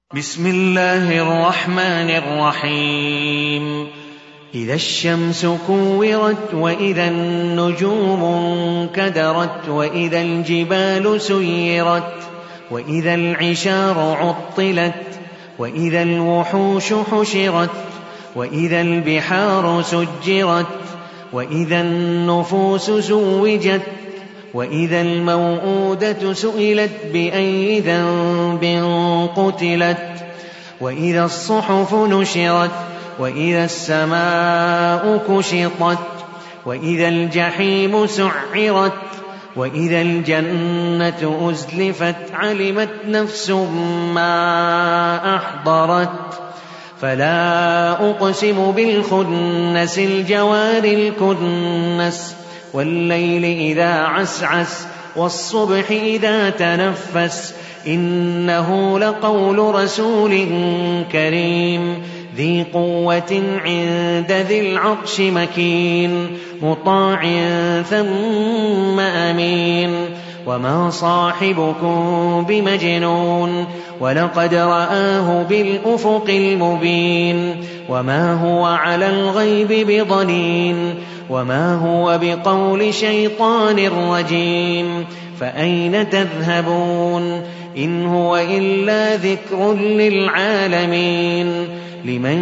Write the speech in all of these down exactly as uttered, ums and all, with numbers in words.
بسم الله الرحمن الرحيم إذا الشمس كورت وإذا النجوم انكدرت وإذا الجبال سيرت وإذا العشار عطلت وإذا الوحوش حشرت وإذا البحار سجرت وإذا النفوس زوجت وإذا الموءودة سئلت بأي ذنب قتلت وإذا الصحف نشرت وإذا السماء كشطت وإذا الجحيم سعرت وإذا الجنة أزلفت علمت نفس ما أحضرت فلا أقسم بالخنس الجوار الكنس والليل إذا عسعس والصبح إذا تنفس إنه لقول رسول كريم ذي قوة عند ذي العرش مكين مطاع ثم أمين وما صاحبكم بمجنون ولقد رآه بالأفق المبين وما هو على الغيب بضنين وما هو بقول شيطان رجيم فأين تذهبون إن هو إلا ذكر للعالمين لمن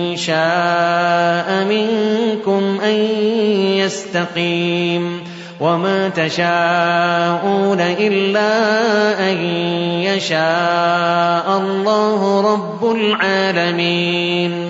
شاء منكم أن يستقيم وما تشاءون إلا أن يشاء الله رب العالمين.